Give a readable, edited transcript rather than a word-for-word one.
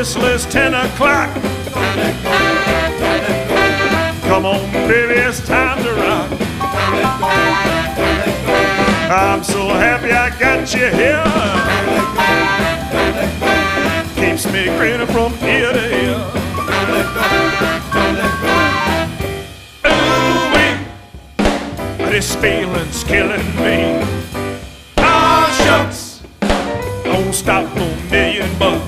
whistle is 10 o'clock. Come on, baby, it's time to rock. I'm so happy I got you here. Keeps me grinning from ear to ear. Ooh-wee, this feeling's killing me. Ah, shucks, don't stop for $1,000,000 bucks.